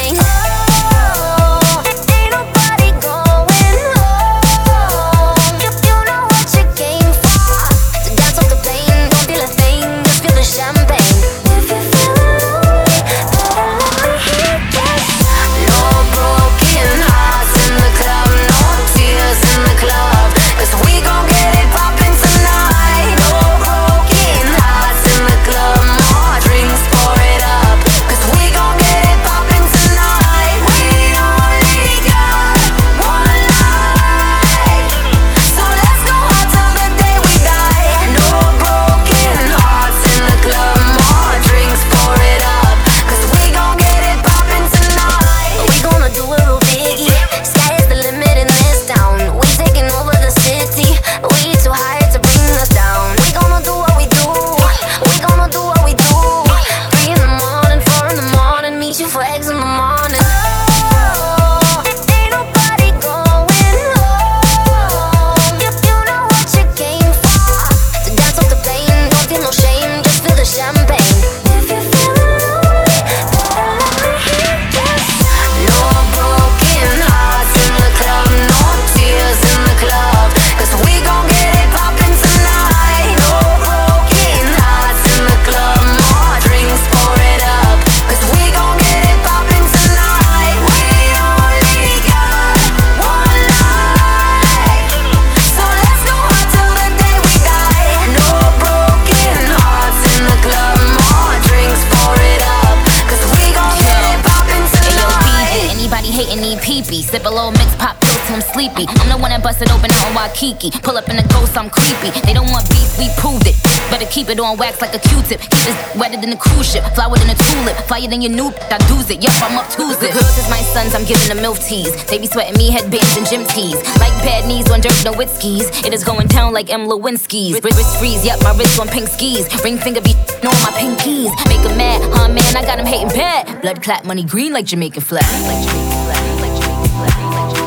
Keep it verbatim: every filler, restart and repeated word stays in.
sing. Oh, ain't nobody going home. You, you know what you came for. To dance off the plane, don't feel a thing, just feel the champagne. If you're feeling lonely, better let me hear this. No broken hearts in the club, no tears in the club, 'cause we gon' get it poppin' tonight. No broken hearts in the club, more drinks, pour it up, 'cause we gon' get it poppin' tonight. We only got one life, so let's go out till the day we die. No broken hearts in the club, more drinks, pour it up, 'cause we gon' get it poppin' tonight. We gonna do it real biggie, sky is the limit in this town. We taking over the city, we too high to bring us down. We gonna do what we do, we gonna do what we do. Three in the morning, four in the morning, meet you for eggs in the morning. Oh, ain't nobody going home. You, you know what you came for. To dance off the plane, don't feel no shame, just feel the champagne. If you're feeling lonely, better let me hear this. No broken hearts in the club, no tears in the club, 'cause we gon' get it poppin' tonight. No broken hearts in the club, more drinks, pour it up, 'cause we gon' get it poppin' tonight. We only got one life, so let's go out till the day we die. No broken hearts in the club, more drinks, pour it up, 'cause we gon' get it poppin' tonight. Anybody hating need pee-pee. Sip a little mix, pop pills till I'm sleepy. I'm the one that busted open out in Waikiki. Pull up in a ghost, I'm creepy. They don't want beef, we proved it. Better keep it on wax like a Q-tip. Keep this wetter than a cruise ship, flower than a tulip. Flyer than your new, I do's it. Yup, I'm up to it. Girls is my sons, I'm giving them milk teas. They be sweating me, headbands and gym tees. Like bad knees on dirt, no wit skis. It is going down like M. Lewinsky's. Wrist, wrist freeze, yup, my wrist on pink skis. Ring finger be on my pinkies. Make 'em mad, huh man, I got 'em hating bad. Blood clap, money green like Jamaican flag. Like Jamaican flag, like Jamaican flag, like Jamaican flag.